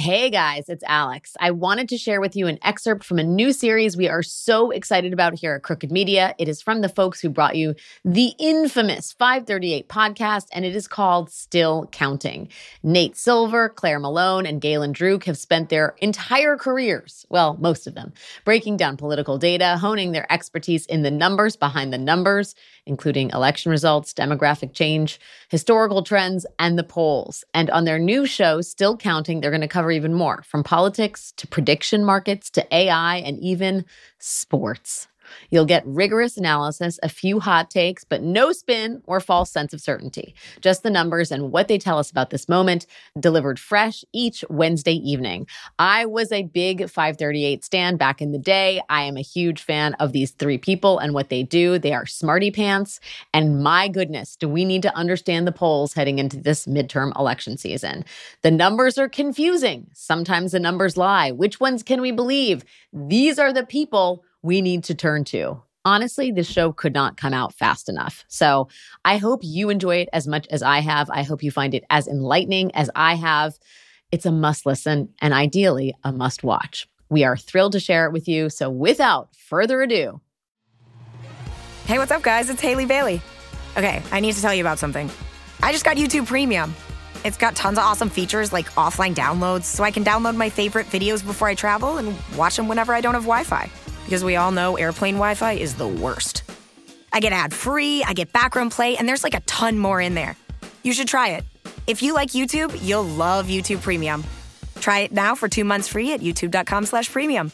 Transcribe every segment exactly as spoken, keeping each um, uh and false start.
Hey guys, it's Alex. I wanted to share with you an excerpt from a new series we are so excited about here at Crooked Media. It is from the folks who brought you the infamous five thirty-eight podcast, and it is called Still Counting. Nate Silver, Claire Malone, and Galen Druk have spent their entire careers, well, most of them, breaking down political data, honing their expertise in the numbers behind the numbers, including election results, demographic change, historical trends, and the polls. And on their new show, Still Counting, they're going to cover even more, from politics to prediction markets to A I and even sports. You'll get rigorous analysis, a few hot takes, but no spin or false sense of certainty. Just the numbers and what they tell us about this moment, delivered fresh each Wednesday evening. I was a big five thirty-eight stan back in the day. I am a huge fan of these three people and what they do. They are smarty pants. And my goodness, do we need to understand the polls heading into this midterm election season? The numbers are confusing. Sometimes the numbers lie. Which ones can we believe? These are the people we need to turn to. Honestly, this show could not come out fast enough. So I hope you enjoy it as much as I have. I hope you find it as enlightening as I have. It's a must listen and ideally a must watch. We are thrilled to share it with you. So without further ado. Hey, what's up, guys? It's Haley Bailey. Okay, I need to tell you about something. I just got YouTube Premium. It's got tons of awesome features like offline downloads, so I can download my favorite videos before I travel and watch them whenever I don't have Wi-Fi. Because we all know airplane Wi-Fi is the worst. I get ad-free, I get background play, and there's like a ton more in there. You should try it. If you like YouTube, you'll love YouTube Premium. Try it now for two months free at youtube.com slash premium.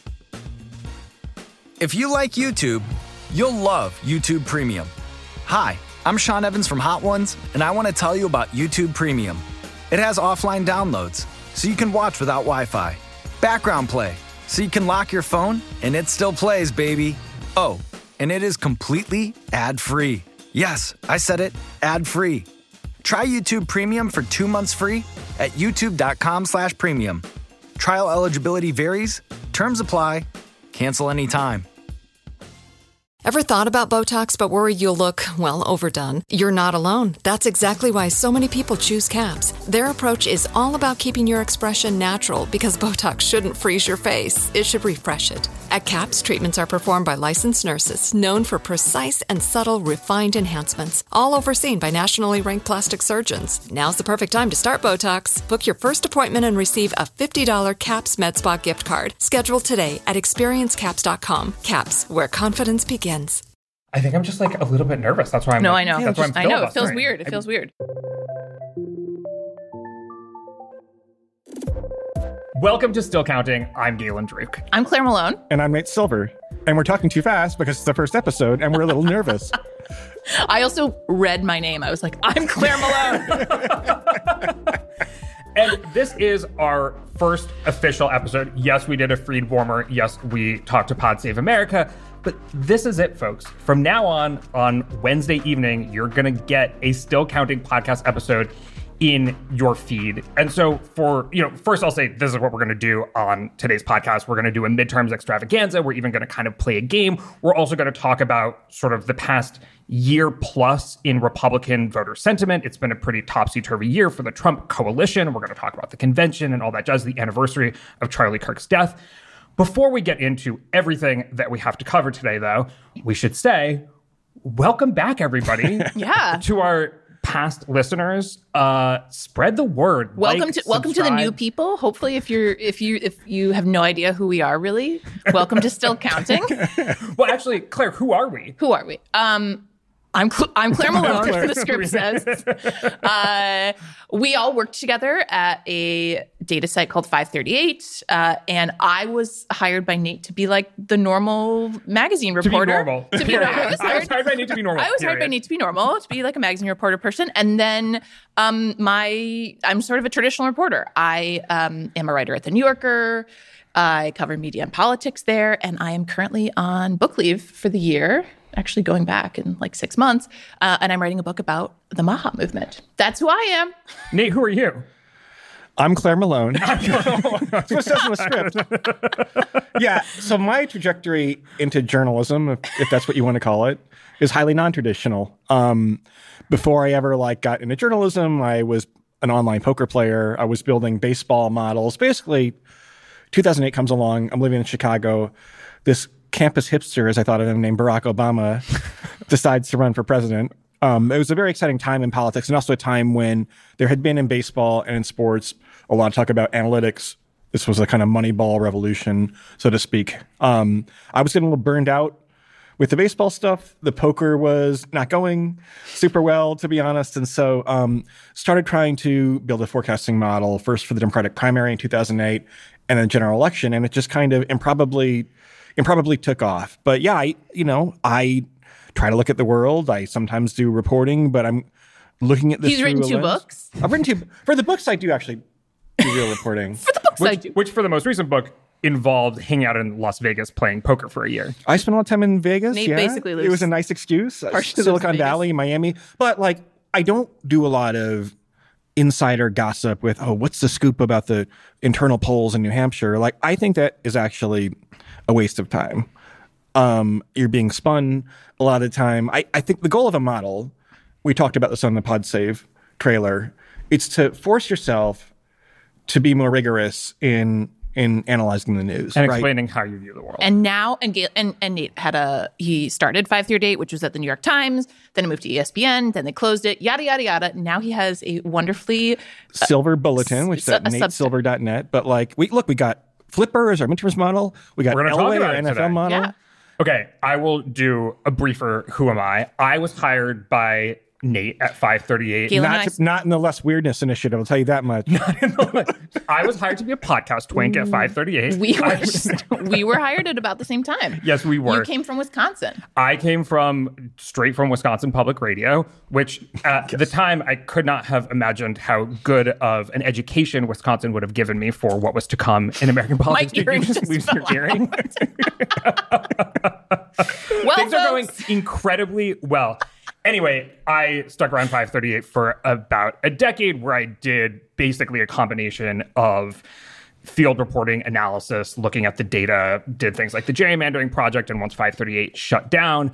If you like YouTube, you'll love YouTube Premium. Hi, I'm Sean Evans from Hot Ones, and I want to tell you about YouTube Premium. It has offline downloads, so you can watch without Wi-Fi. Background play, so you can lock your phone and it still plays, baby. Oh, and it is completely ad-free. Yes, I said it, ad-free. Try YouTube Premium for two months free at youtube.com slash premium. Trial eligibility varies. Terms apply. Cancel anytime. Ever thought about Botox but worried you'll look, well, overdone? You're not alone. That's exactly why so many people choose CAPS. Their approach is all about keeping your expression natural because Botox shouldn't freeze your face. It should refresh it. At CAPS, treatments are performed by licensed nurses known for precise and subtle refined enhancements, all overseen by nationally ranked plastic surgeons. Now's the perfect time to start Botox. Book your first appointment and receive a fifty dollars CAPS MedSpa gift card. Schedule today at experience caps dot com. CAPS, where confidence begins. I think I'm just like a little bit nervous. That's why I'm. No, like, I know. That's why I'm I know. It feels right. weird. It I, feels weird. Welcome to Still Counting. I'm Galen Druk. I'm Claire Malone. And I'm Nate Silver. And we're talking too fast because it's the first episode and we're a little nervous. I also read my name. I was like, I'm Claire Malone. And this is our first official episode. Yes, we did a Freed Warmer. Yes, we talked to Pod Save America. But this is it, folks. From now on, on Wednesday evening, you're going to get a Still Counting podcast episode in your feed. And so for, you know, first I'll say this is what we're going to do on today's podcast. We're going to do a midterms extravaganza. We're even going to kind of play a game. We're also going to talk about sort of the past year plus in Republican voter sentiment. It's been a pretty topsy-turvy year for the Trump coalition. We're going to talk about the convention and all that jazz, the anniversary of Charlie Kirk's death. Before we get into everything that we have to cover today, though, we should say, welcome back, everybody. Yeah. To our past listeners. Uh, spread the word. Welcome like, to welcome to the new people. Hopefully, if you're if you if you have no idea who we are, really, welcome to Still Counting. Well, actually, Claire, who are we? Who are we? Um. I'm Cl- I'm Claire Malone, Claire. the script says. Uh, we all worked together at a data site called five thirty-eight, uh, and I was hired by Nate to be like the normal magazine reporter. To be normal. To be normal. I was I was hired by Nate to be normal. I was hired by Nate to be normal, to be like a magazine reporter person. And then um, my I'm sort of a traditional reporter. I um, am a writer at The New Yorker. I cover media and politics there, and I am currently on book leave for the year. Actually going back in like six months, uh, and I'm writing a book about the Maha movement. That's who I am. Nate, who are you? I'm Claire Malone. That's what it says in the script. Yeah, so my trajectory into journalism, if, if that's what you want to call it, is highly non-traditional. Um, before I ever like got into journalism, I was an online poker player. I was building baseball models. Basically, two thousand eight comes along. I'm living in Chicago. This campus hipster, as I thought of him, named Barack Obama, decides to run for president. Um, it was a very exciting time in politics, and also a time when there had been in baseball and in sports a lot of talk about analytics. This was a kind of Moneyball revolution, so to speak. Um, I was getting a little burned out with the baseball stuff. The poker was not going super well, to be honest, and so um, started trying to build a forecasting model, first for the Democratic primary in two thousand eight, and then general election, and it just kind of improbably, improbably took off. But yeah, I, you know, I try to look at the world. I sometimes do reporting, but I'm looking at this. He's written a two lens. books. I've written two. For the books, I do actually do real reporting. For the books, I Which, do. which for the most recent book involved hanging out in Las Vegas playing poker for a year. I spent a lot of time in Vegas. Nate yeah. basically lives- It was a nice excuse. partially lives in Silicon Vegas. Valley, Miami. But like, I don't do a lot of insider gossip with, oh, what's the scoop about the internal polls in New Hampshire? Like, I think that is actually a waste of time. Um, you're being spun a lot of the time. I, I think the goal of a model, we talked about this on the PodSave trailer, it's to force yourself to be more rigorous in in analyzing the news. And right? explaining how you view the world. And now, and Gail, and, and Nate had a, he started five thirty-eight, which was at the New York Times, then it moved to E S P N, then they closed it, yada, yada, yada. Now he has a wonderfully, Silver Bulletin, which is s- at a nate Substack. silver dot net. But like, we look, we got Flipper as our midterms model. We got We're gonna talk Elway, about our it N F L today. model. yeah. Okay, I will do a briefer Who Am I? I was hired by Nate at five thirty-eight. Gail and Not, I- to- not in the Less Weirdness Initiative, I'll tell you that much. I was hired to be a podcast twink at five thirty-eight. we I were, was- we were hired at about the same time. Yes, we were. You came from Wisconsin. I came from straight from Wisconsin Public Radio, which at the time I could not have imagined how good of an education Wisconsin would have given me for what was to come in American politics. Did you earring just just lose your fell earring? Well, Things are going folks, incredibly well. Anyway, I stuck around five thirty-eight for about a decade where I did basically a combination of field reporting, analysis, looking at the data, did things like the gerrymandering project. And once five thirty-eight shut down,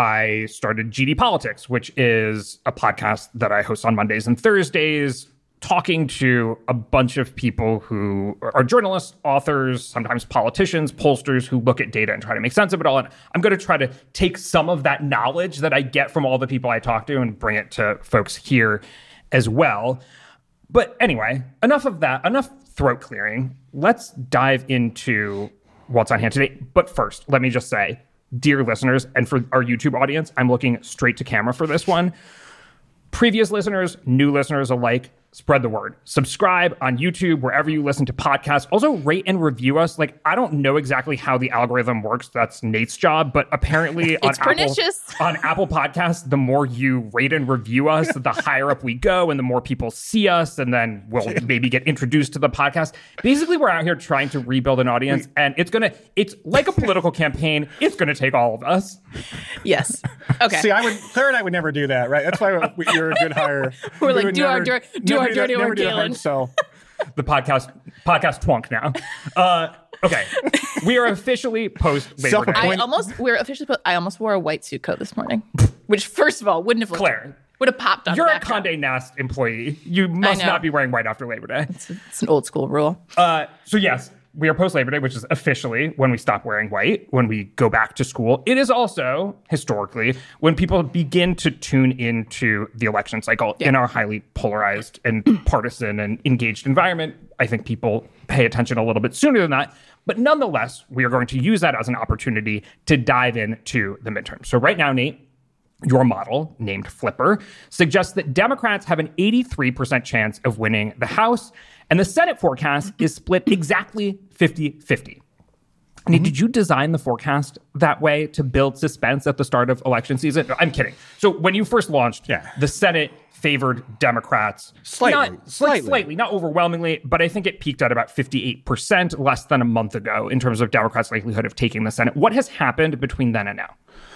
I started G D Politics, which is a podcast that I host on Mondays and Thursdays, talking to a bunch of people who are journalists, authors, sometimes politicians, pollsters who look at data and try to make sense of it all. And I'm going to try to take some of that knowledge that I get from all the people I talk to and bring it to folks here as well. But anyway, enough of that, enough throat clearing. Let's dive into what's on hand today. But first, let me just say, dear listeners, and for our YouTube audience, I'm looking straight to camera for this one. Previous listeners, new listeners alike, spread the word. Subscribe on YouTube, wherever you listen to podcasts. Also, rate and review us. Like, I don't know exactly how the algorithm works. That's Nate's job. But apparently on It's Apple, pernicious. on Apple Podcasts, the more you rate and review us, the higher up we go and the more people see us. And then we'll maybe get introduced to the podcast. Basically, we're out here trying to rebuild an audience. And it's going to, it's like a political campaign. It's going to take all of us. yes. Okay. See, I would, Claire and I would never do that, right? That's why we, you're a good hire. We're We like, would do our never- dir- do our never dirty that- never work, do the hard Galen. sell. The podcast podcast twunk now. Uh, okay, we are officially post Labor Day. Self-appointed- I almost, we're officially, put, I almost wore a white suit coat this morning, which first of all, wouldn't have looked, Claire, would have popped on You're the a background. Condé Nast employee. You must know. not be wearing white after Labor Day. It's an old school rule. Uh, so yes, we are post Labor Day, which is officially when we stop wearing white, when we go back to school. It is also historically when people begin to tune into the election cycle in our highly polarized and partisan and engaged environment. I think people pay attention a little bit sooner than that. But nonetheless, we are going to use that as an opportunity to dive into the midterm. So right now, Nate, your model, named Flipper, suggests that Democrats have an eighty-three percent chance of winning the House, and the Senate forecast is split exactly fifty-fifty. Nate, Mm-hmm. did you design the forecast that way to build suspense at the start of election season? No, I'm kidding. So when you first launched, Yeah. the Senate favored Democrats. Slightly, Not, slightly. Like, slightly, not overwhelmingly, but I think it peaked at about fifty-eight percent less than a month ago in terms of Democrats' likelihood of taking the Senate. What has happened between then and now?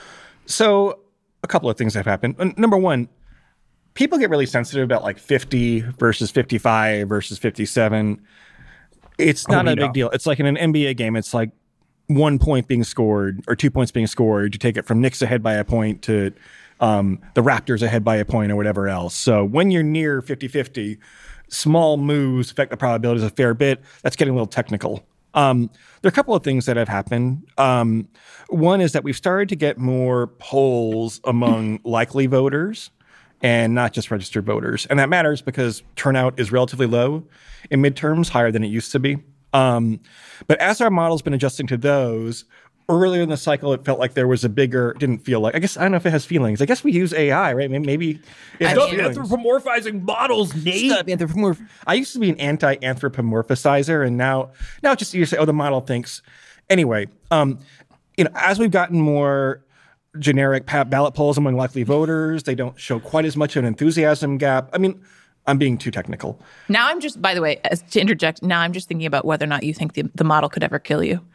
So a couple of things have happened. Uh, Number one, people get really sensitive about like fifty versus fifty-five versus fifty-seven. It's not we a know. big deal. It's like in an N B A game, it's like one point being scored or two points being scored. You take it from Knicks ahead by a point to um, the Raptors ahead by a point or whatever else. So when you're near fifty-fifty, small moves affect the probabilities a fair bit. That's getting a little technical. Um, there are a couple of things that have happened. Um, one is that we've started to get more polls among likely voters and not just registered voters. And that matters because turnout is relatively low in midterms, higher than it used to be. Um, but as our model's been adjusting to those, earlier in the cycle, it felt like there was a bigger, didn't feel like, I guess, I don't know if it has feelings. I guess we use A I, right? Maybe, maybe it has Stop feelings. anthropomorphizing models, Nate. Stop anthropomorph- I used to be an anti-anthropomorphizer, and now, now it's just you say, oh, the model thinks. Anyway, um, you know, as we've gotten more generic ballot polls among likely voters, they don't show quite as much of an enthusiasm gap. I mean, I'm being too technical. Now I'm just, by the way, as, to interject, now I'm just thinking about whether or not you think the, the model could ever kill you.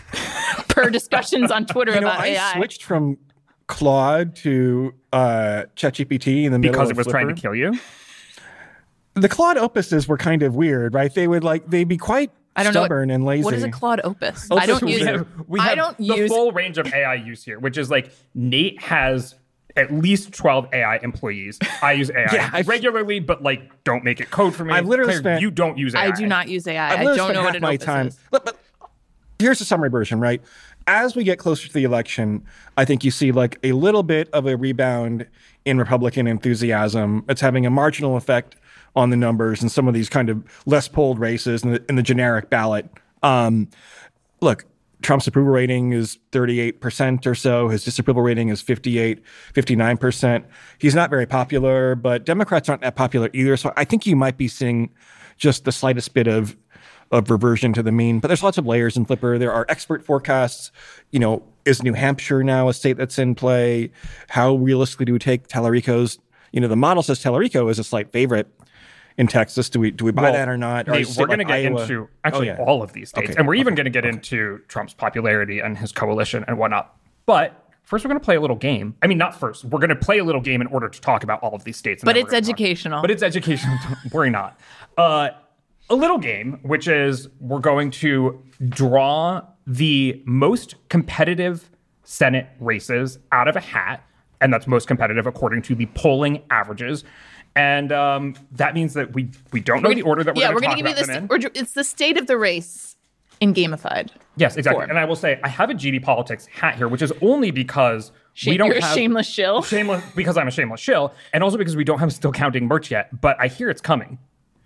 Per discussions on Twitter you know, about I A I. switched from Claude to uh, ChatGPT in the middle Because of it was Flipper. trying to kill you? The Claude opuses were kind of weird, right? They would like, they'd be quite I don't know stubborn what, and lazy. What is a Claude Opus? Opus I don't was use a- We it. have, we I have don't the use full range of A I use here, which is like Nate has at least twelve A I employees. I use A I Yeah, I've- regularly, but like don't make it code for me. I've literally Claire, spent- you don't use A I. I do not use A I. I've I literally don't spent know half what an my Opus time. is. Look, but here's the summary version, right? As we get closer to the election, I think you see like a little bit of a rebound in Republican enthusiasm. It's having a marginal effect on the numbers in some of these kind of less polled races in the, in the generic ballot. Um, look, Trump's approval rating is thirty-eight percent or so. His disapproval rating is fifty-eight, fifty-nine percent. He's not very popular, but Democrats aren't that popular either. So I think you might be seeing just the slightest bit of of reversion to the mean. But there's lots of layers in Flipper. There are expert forecasts. You know, is New Hampshire now a state that's in play? How realistically do we take Tallarico's? You know, the model says Tallarico is a slight favorite in Texas. Do we do we buy Well, that or not? Or Nate, a state we're going to like get Iowa- into actually Oh, yeah. all of these states, Okay, and we're even okay, going to get into Trump's popularity and his coalition and whatnot. But first, we're going to play a little game. I mean, not first. We're going to play a little game in order to talk about all of these states. and But then it's we're gonna talk- educational. But it's educational. Don't worry not. Uh, a little game, which is we're going to draw the most competitive Senate races out of a hat, and that's most competitive according to the polling averages. And um, that means that we we don't know the order that we're yeah, going we're to going talk to give you about them this. in. we're- It's the state of the race in gamified. Yes, exactly. form. And I will say I have a G D Politics hat here, which is only because we Shame- don't you're a have shameless shill. Shameless because I'm a shameless shill, and also because we don't have still counting merch yet. But I hear it's coming.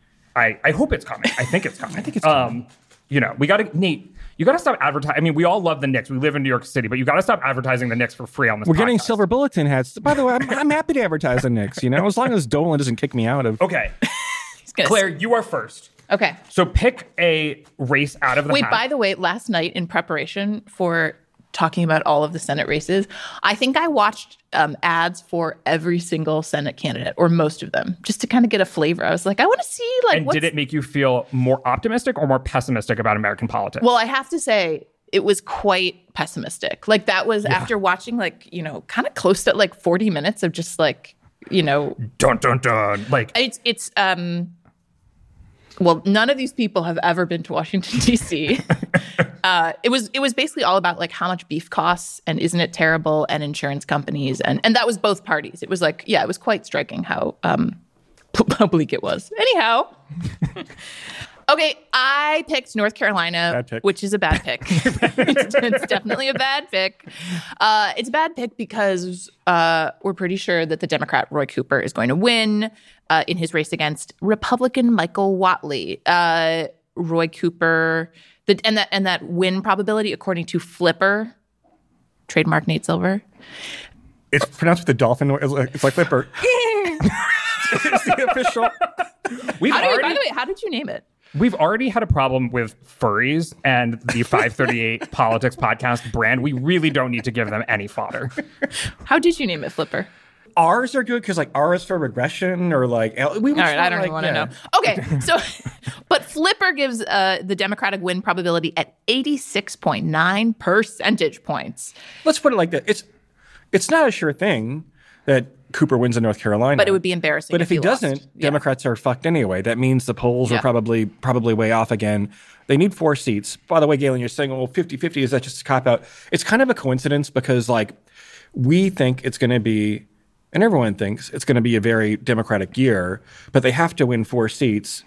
I, I hope it's coming. I think it's coming. I think it's coming. Um, you know, we got to Nate. You got to stop advertising. I mean, we all love the Knicks. We live in New York City, but you got to stop advertising the Knicks for free on this. We're getting podcast. silver bulletin hats. By the way, I'm, I'm happy to advertise the Knicks, you know, as long as Dolan doesn't kick me out of. Okay, He's gonna- Claire, you are first. Okay. So pick a race out of the Wait, hat. by the way, last night in preparation for talking about all of the Senate races, I think I watched um, ads for every single Senate candidate, or most of them, just to kind of get a flavor. I was like, I want to see, like, and what's... did it make you feel more optimistic or more pessimistic about American politics? Well, I have to say, it was quite pessimistic. Like, that was after watching, like, you know, kind of close to like forty minutes of just like, you know, dun dun dun. Like it's, it's, um, well, none of these people have ever been to Washington, D C. uh, it was it was basically all about like how much beef costs and isn't it terrible, and insurance companies, and and that was both parties. It was like, yeah, it was quite striking how um how bleak it was. Anyhow, okay, I picked North Carolina, Bad pick. which is a bad pick. it's, it's definitely a bad pick. Uh, it's a bad pick because uh, we're pretty sure that the Democrat Roy Cooper is going to win uh, in his race against Republican Michael Whatley. Uh, Roy Cooper, the, and that and that win probability, according to Flipper, trademark Nate Silver. It's pronounced with the dolphin noise. It's like, it's like Flipper. It's the official. we've How do you, already by the way, how did you name it? We've already had a problem with furries and the five thirty-eight Politics Podcast brand. We really don't need to give them any fodder. How did you name it, Flipper? R's are good because like R is for regression or like L- we All right, I don't even want to yeah. know. Okay, so, but Flipper gives uh, the Democratic win probability at eighty-six point nine percentage points. Let's put it like this: it's it's not a sure thing that Cooper wins in North Carolina, But it would be embarrassing But if if he, he lost. doesn't, Yeah. Democrats are fucked anyway. That means the polls Yeah. are probably probably way off again. They need four seats. By the way, Galen, you're saying, well, fifty-fifty, is that just a cop-out? It's kind of a coincidence because, like, we think it's going to be and everyone thinks it's going to be a very Democratic year, but they have to win four seats,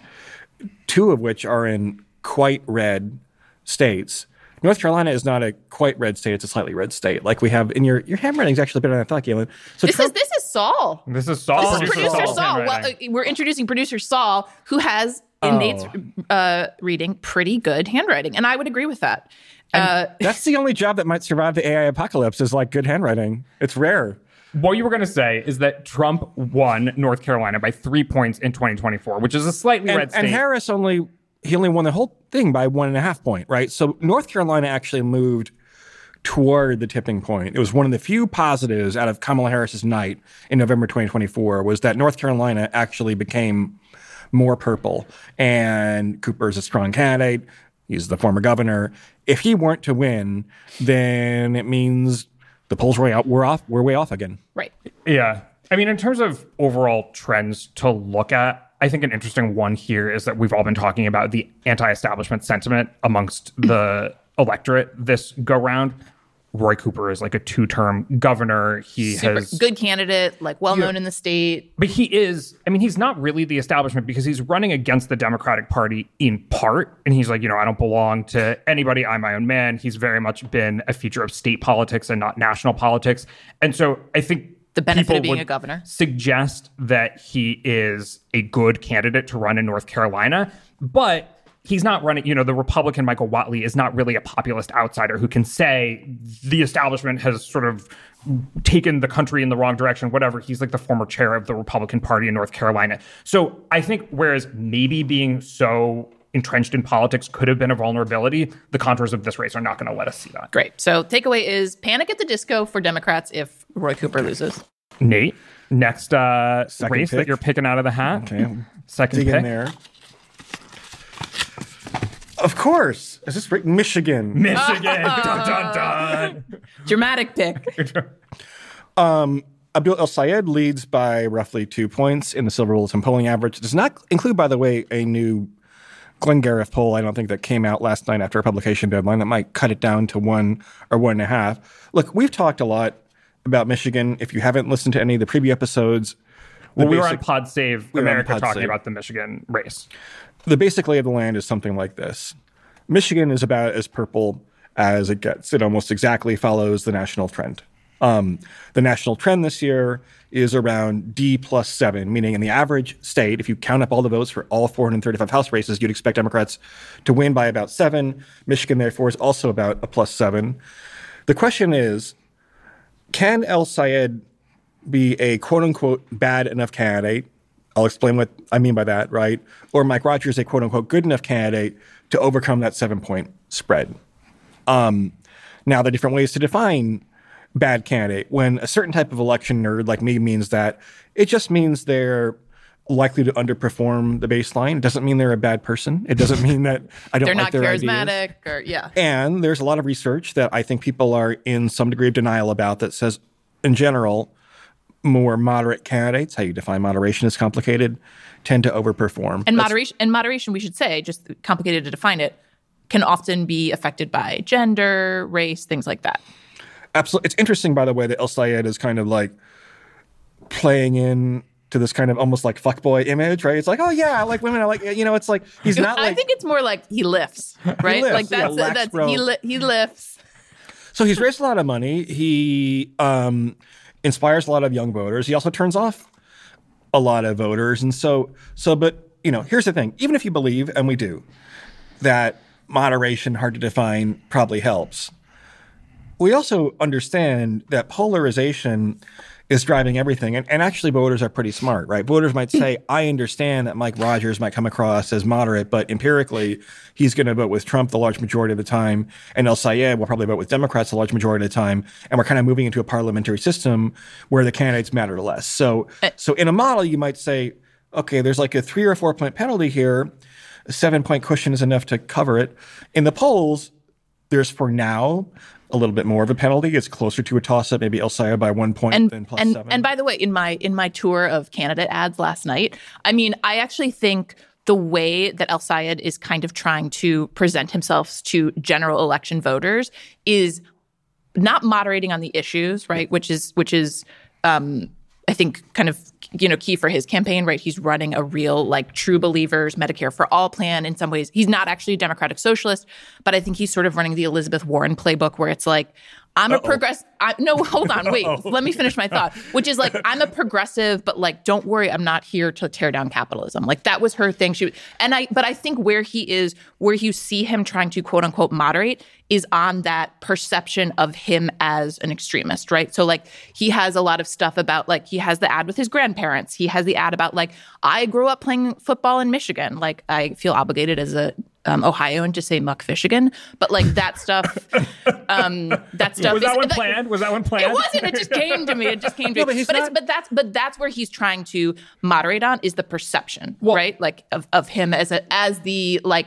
two of which are in quite red states. North Carolina is not a quite red state; it's a slightly red state. Like we have in your your handwriting is actually better than I thought, Galen. So this Trump, is this is Saul. This is Saul. This is producer Saul. Saul. Well, uh, we're introducing producer Saul, who has in Oh. Nate's uh, reading pretty good handwriting, and I would agree with that. Uh, That's the only job that might survive the A I apocalypse is like good handwriting. It's rare. What you were going to say is that Trump won North Carolina by three points in twenty twenty-four, which is a slightly And, red state. and Harris only he only won the whole thing by one and a half point, right? So North Carolina actually moved toward the tipping point. It was one of the few positives out of Kamala Harris's night in November twenty twenty-four was that North Carolina actually became more purple. And Cooper's a strong candidate. He's the former governor. If he weren't to win, then it means the polls were out. We're off. We're way off again. right. Yeah. I mean, in terms of overall trends to look at, I think an interesting one here is that we've all been talking about the anti-establishment sentiment amongst the electorate this go round. Roy Cooper is like a two-term governor. He Super has good candidate, like well known in the state. But he is, I mean, he's not really the establishment because he's running against the Democratic Party in part. And he's like, you know, I don't belong to anybody. I'm my own man. He's very much been a feature of state politics and not national politics. And so I think The benefit people of being would a governor. suggest that he is a good candidate to run in North Carolina. But he's not running, you know, the Republican Michael Whatley is not really a populist outsider who can say the establishment has sort of taken the country in the wrong direction, whatever. He's like the former chair of the Republican Party in North Carolina. So I think whereas maybe being so entrenched in politics could have been a vulnerability, the contours of this race are not going to let us see that. Great. So takeaway is panic at the disco for Democrats if Roy Cooper loses. Nate, next uh, Second race pick. that you're picking out of the hat. Okay. Second Dig pick. in there. Of course. Is this right? Michigan? Michigan. dun, dun, dun. Dramatic pick. Abdul El Sayed leads by roughly two points in the Silver Bulletin polling average. Does not include, by the way, a new Glenn Gariff poll, I don't think, that came out last night after a publication deadline that might cut it down to one or one and a half. Look, we've talked a lot about Michigan. If you haven't listened to any of the preview episodes, the Well, we were on basic- Pod Save we were on America Pod talking Save. about the Michigan race. the basic lay of the land is something like this. Michigan is about as purple as it gets. It almost exactly follows the national trend. Um, the national trend this year is around D plus seven, meaning in the average state, if you count up all the votes for all four hundred thirty-five House races, you'd expect Democrats to win by about seven. Michigan, therefore, is also about a plus seven. The question is, can El Sayed be a quote-unquote bad enough candidate? I'll explain what I mean by that, right? Or Mike Rogers, a quote-unquote good enough candidate to overcome that seven-point spread. Um, now, there are different ways to define bad candidate. When a certain type of election nerd like me means that, it just means they're likely to underperform the baseline. It doesn't mean they're a bad person. It doesn't mean that I don't They're like not their charismatic ideas. or, yeah. And there's a lot of research that I think people are in some degree of denial about that says, in general, more moderate candidates, how you define moderation is complicated, tend to overperform. And That's- moderation, and moderation, we should say, just complicated to define it, can often be affected by gender, race, things like that. Absolutely. It's interesting, by the way, that El Sayed is kind of like playing in to this kind of almost like fuckboy image, right? It's like, oh yeah, I like women. I like, you know, it's like, he's not like. I think it's more like he lifts, right? lifts, like yeah, that's, lax that's bro. he, li- he lifts. So he's raised a lot of money. He um, inspires a lot of young voters. He also turns off a lot of voters. And so, so, but, you know, here's the thing. Even if you believe, and we do, that moderation, hard to define, probably helps, we also understand that polarization is driving everything. And, and actually, voters are pretty smart, right? Voters might say, I understand that Mike Rogers might come across as moderate, but empirically, he's going to vote with Trump the large majority of the time, and El Sayed will probably vote with Democrats the large majority of the time. And we're kind of moving into a parliamentary system where the candidates matter less. So, so in a model, you might say, okay, there's like a three or four point penalty here. A seven point cushion is enough to cover it. In the polls, there's for now a little bit more of a penalty. It's closer to a toss-up, maybe El Sayed by one point And than plus and seven. and by the way, in my in my tour of candidate ads last night, I mean, I actually think the way that El Sayed is kind of trying to present himself to general election voters is not moderating on the issues, right? Which is which is um, think, kind of, you know, key for his campaign, right? He's running a real, like, true believers, Medicare for all plan. In some ways, he's not actually a democratic socialist, but I think he's sort of running the Elizabeth Warren playbook where it's like, I'm Uh-oh. a progressive. No, hold on, wait. Uh-oh. Let me finish my thought. Which is like, I'm a progressive, but like, don't worry, I'm not here to tear down capitalism. Like that was her thing. She and I, but I think where he is, where you see him trying to quote unquote moderate, is on that perception of him as an extremist, right? So like, he has a lot of stuff about like he has the ad with his grandparents. He has the ad about like, I grew up playing football in Michigan. Like I feel obligated as a Um, Ohioan to say Muck Michigan, but like that stuff, um, that stuff. Was that is, one that, planned? Was that one planned? It wasn't. It just came to me. It just came to no, me. But, but, not... it's, but that's but that's where he's trying to moderate on is the perception, well, right? Like of, of him as a as the like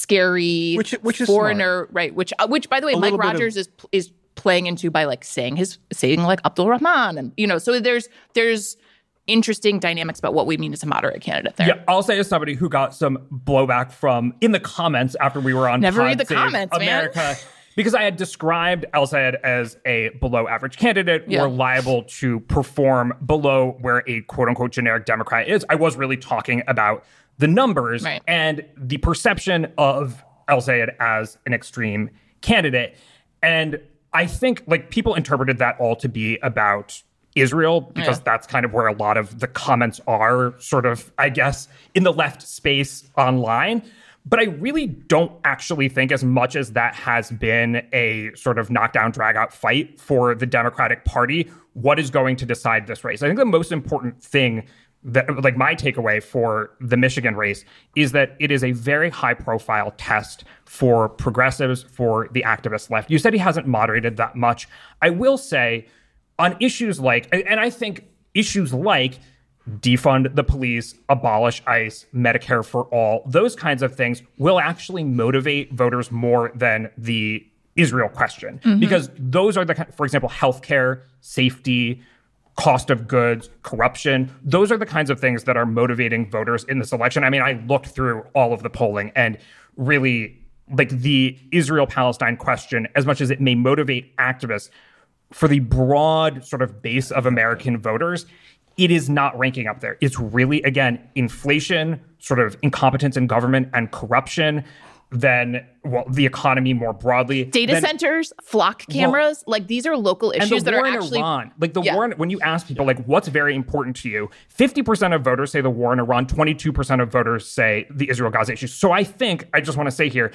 scary which, which is foreigner, smart. right? Which uh, which by the way, a Mike Rogers of... is is playing into by like saying his saying like Abdul Rahman, and you know, so there's there's. interesting dynamics about what we mean as a moderate candidate there. Yeah, I'll say as somebody who got some blowback from in the comments after we were on Never Pod read the Save comments, America, man. because I had described El Sayed as a below average candidate, yeah. or liable to perform below where a quote unquote generic Democrat is. I was really talking about the numbers right. and the perception of El Sayed as an extreme candidate. And I think like people interpreted that all to be about Israel, because yeah. that's kind of where a lot of the comments are sort of, I guess, in the left space online. But I really don't actually think, as much as that has been a sort of knockdown, drag out fight for the Democratic Party, what is going to decide this race? I think the most important thing that, like my takeaway for the Michigan race, is that it is a very high profile test for progressives, for the activist left. You said he hasn't moderated that much. I will say, on issues like, and I think issues like defund the police, abolish ICE, Medicare for all, those kinds of things will actually motivate voters more than the Israel question. Mm-hmm. Because those are the, for example, healthcare, safety, cost of goods, corruption. Those are the kinds of things that are motivating voters in this election. I mean, I looked through all of the polling, and really, like the Israel-Palestine question, as much as it may motivate activists, for the broad sort of base of American voters, it is not ranking up there. It's really, again, inflation, sort of incompetence in government and corruption, then, well, the economy more broadly. Data then, centers, flock cameras, well, like these are local issues and the that war are in actually... Iran, like the yeah. war, in, when you ask people, like, what's very important to you, fifty percent of voters say the war in Iran, twenty-two percent of voters say the Israel-Gaza issue. So I think, I just want to say here,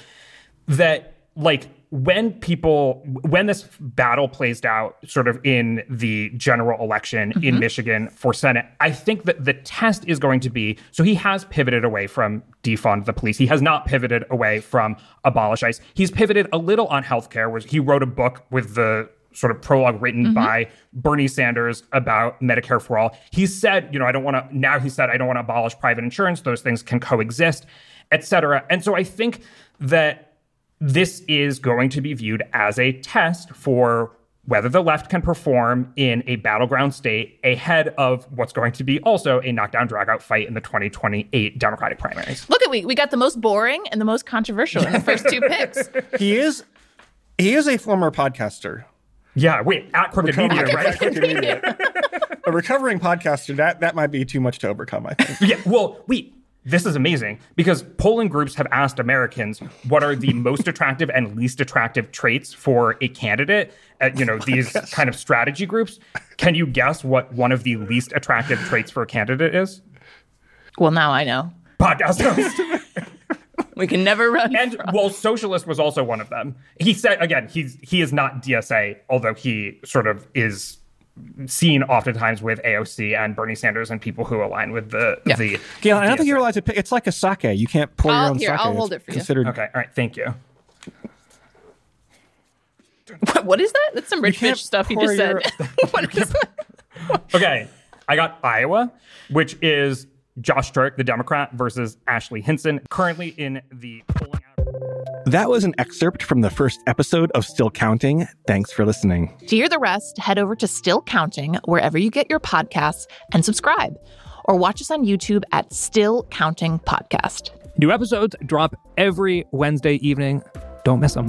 that, like, when people, when this battle plays out sort of in the general election mm-hmm. in Michigan for Senate, I think that the test is going to be, so he has pivoted away from defund the police. He has not pivoted away from abolish ICE. He's pivoted a little on healthcare, where he wrote a book with the sort of prologue written mm-hmm. by Bernie Sanders about Medicare for all. He said, you know, I don't want to, now he said, I don't want to abolish private insurance. Those things can coexist, et cetera. And so I think that this is going to be viewed as a test for whether the left can perform in a battleground state ahead of what's going to be also a knockdown, drag-out fight in the twenty twenty-eight Democratic primaries. Look at we we got the most boring and the most controversial in the first two picks. He is he is a former podcaster. Yeah, wait, at Crooked Media, right? At Crooked Media. A recovering podcaster, that that might be too much to overcome, I think. Yeah, well, wait. This is amazing, because polling groups have asked Americans what are the most attractive and least attractive traits for a candidate at, you know, these kind of strategy groups. Can you guess what one of the least attractive traits for a candidate is? Well, now I know. Podcast host. We can never run. And, from. well, socialist was also one of them. He said, again, he's he is not D S A, although he sort of is seen oftentimes with A O C and Bernie Sanders and people who align with the yeah. the. Gail, I don't think you're allowed to pick. It's like a sake. You can't pour I'll, your own here, sake. I'll hold it's it for considered... you. Okay, all right, thank you. What, what is that? That's some rich bitch stuff you just your... said. What is that? Okay, I got Iowa, which is Josh Turk, the Democrat, versus Ashley Hinson, currently in the polling out. That was an excerpt from the first episode of Still Counting. Thanks for listening. To hear the rest, head over to Still Counting wherever you get your podcasts and subscribe. Or watch us on YouTube at Still Counting Podcast. New episodes drop every Wednesday evening. Don't miss them.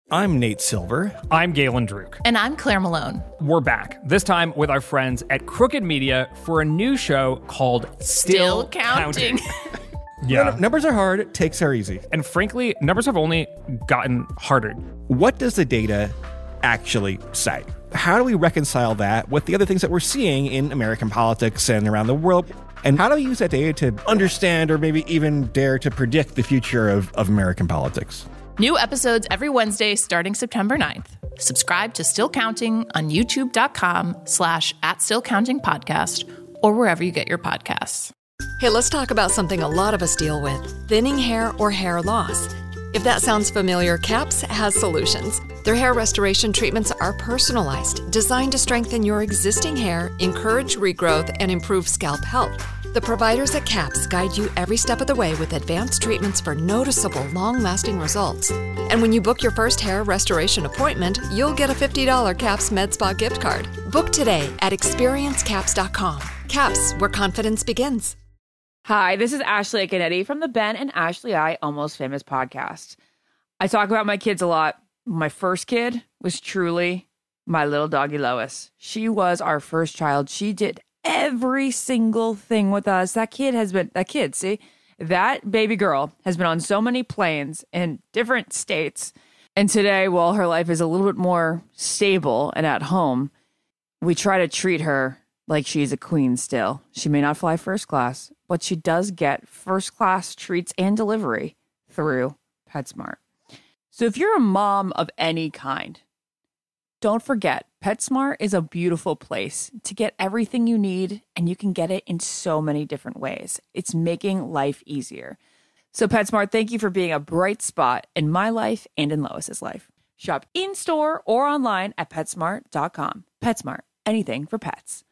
I'm Nate Silver. I'm Galen Druk. And I'm Claire Malone. We're back, this time with our friends at Crooked Media for a new show called Still, Still Counting. Counting. Yeah. N- numbers are hard, takes are easy. And frankly, numbers have only gotten harder. What does the data actually say? How do we reconcile that with the other things that we're seeing in American politics and around the world? And how do we use that data to understand or maybe even dare to predict the future of, of American politics? New episodes every Wednesday starting September ninth. Subscribe to Still Counting on youtube.com slash at Still Counting Podcast or wherever you get your podcasts. Hey, let's talk about something a lot of us deal with, thinning hair or hair loss. If that sounds familiar, CAPS has solutions. Their hair restoration treatments are personalized, designed to strengthen your existing hair, encourage regrowth, and improve scalp health. The providers at CAPS guide you every step of the way with advanced treatments for noticeable, long-lasting results. And when you book your first hair restoration appointment, you'll get a fifty dollars CAPS MedSpa gift card. Book today at experience caps dot com. CAPS, where confidence begins. Hi, this is Ashley Canetti from the Ben and Ashley I Almost Famous podcast. I talk about my kids a lot. My first kid was truly my little doggy Lois. She was our first child. She did every single thing with us. That kid has been, that kid, see, that baby girl has been on so many planes in different states. And today, while her life is a little bit more stable and at home, we try to treat her like she's a queen still. She may not fly first class, but she does get first class treats and delivery through PetSmart. So if you're a mom of any kind, don't forget, PetSmart is a beautiful place to get everything you need, and you can get it in so many different ways. It's making life easier. So PetSmart, thank you for being a bright spot in my life and in Lois's life. Shop in-store or online at PetSmart dot com. PetSmart, anything for pets.